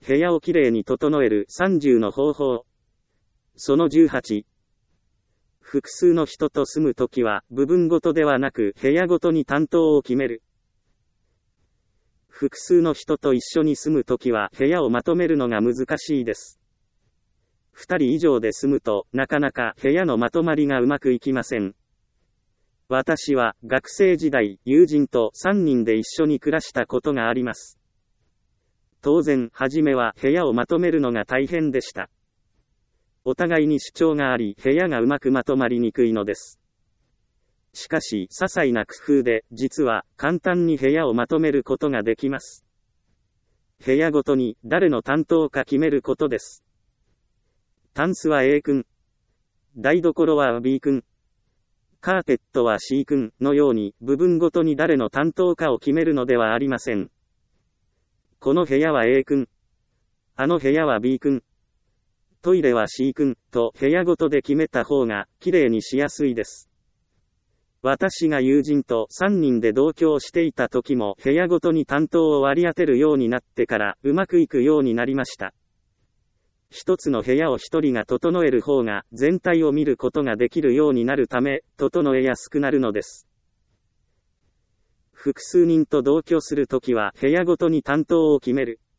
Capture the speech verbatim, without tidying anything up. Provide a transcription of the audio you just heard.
部屋をきれいに整えるさんじゅうの方法。そのじゅうはち。複数の人と住むときは、部分ごとではなく部屋ごとに担当を決める。複数の人と一緒に住むときは部屋をまとめるのが難しいです。二人以上で住むと、なかなか部屋のまとまりがうまくいきません。私は学生時代、友人とさんにんで一緒に暮らしたことがあります。当然、初めは部屋をまとめるのが大変でした。お互いに主張があり、部屋がうまくまとまりにくいのです。しかし、些細な工夫で、実は簡単に部屋をまとめることができます。部屋ごとに誰の担当か決めることです。タンスは A 君、台所は B 君、カーペットは C 君のように部分ごとに誰の担当かを決めるのではありません。この部屋は A 君、あの部屋は B 君、トイレは C 君と部屋ごとで決めた方がきれいにしやすいです。私が友人とさんにんで同居をしていた時も部屋ごとに担当を割り当てるようになってからうまくいくようになりました。一つの部屋を一人が整える方が全体を見ることができるようになるため、整えやすくなるのです。複数人と同居するときは部屋ごとに担当を決める。